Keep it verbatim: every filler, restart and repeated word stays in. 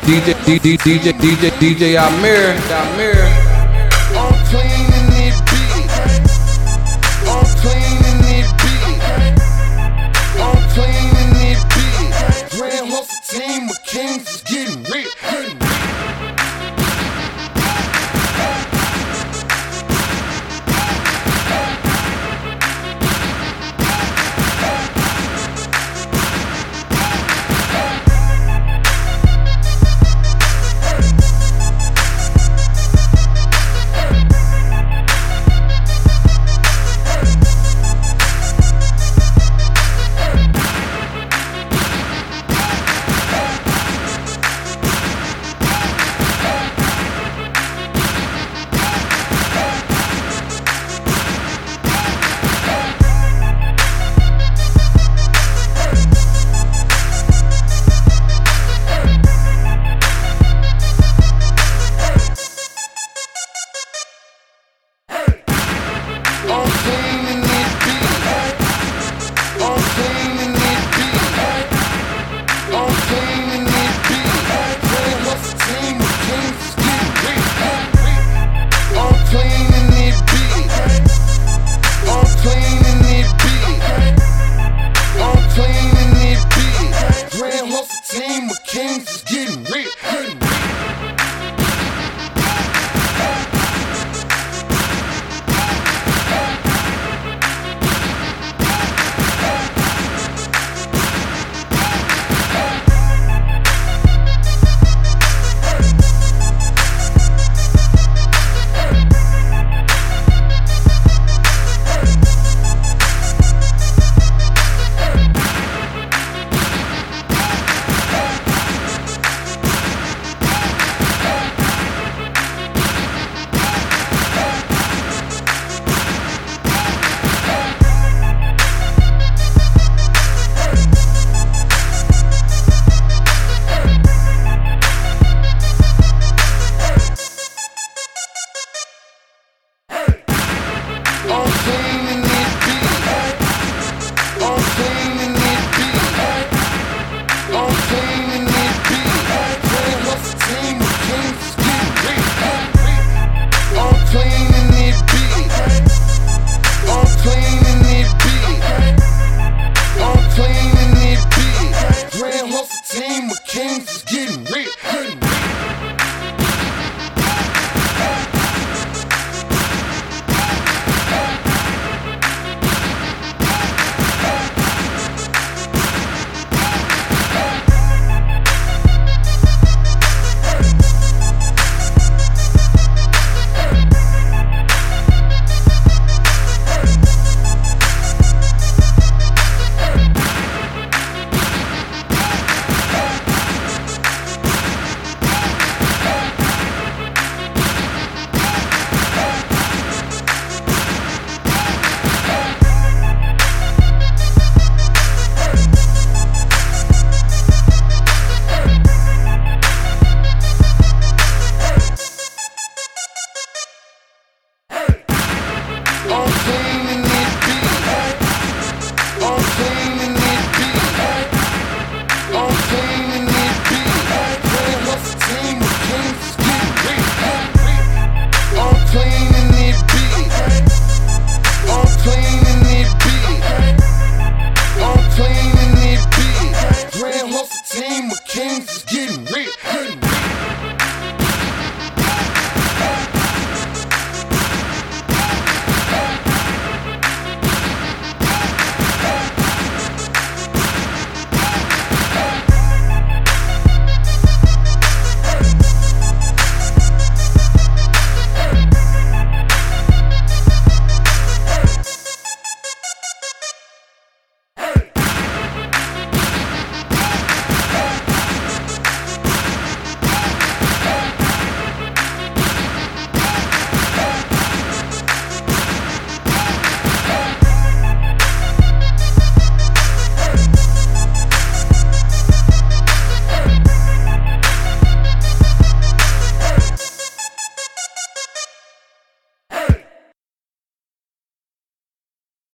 DJ, DJ, DJ, DJ, DJ Amir, Amir. I'm cleaning it beat. I'm cleaning it beat. I'm cleaning it beat. Grand Hustle team of kings is getting rich. I'm cleaning it beat. I'm cleaning it beat. I'm cleaning it beat. Grand Hustle team of kings is getting rich. I'm cleaning it beat. I'm cleaning it beat. I'm cleaning it beat. Grand Hustle team of kings is getting rich. I'm cleaning it beat. I'm cleaning it beat. I'm cleaning it beat. Grand Hustle team of kings is getting rich. I'm cleaning it beat. I'm cleaning it beat. I'm cleaning it beat. Grand Hustle team of kings is getting rich. I'm cleaning it beat. I'm cleaning it beat. I'm cleaning it beat. Grand Hustle team of kings is getting rich. I'm cleaning it beat. I'm cleaning it beat. I'm cleaning it beat. Grand Hustle team of kings is getting rich.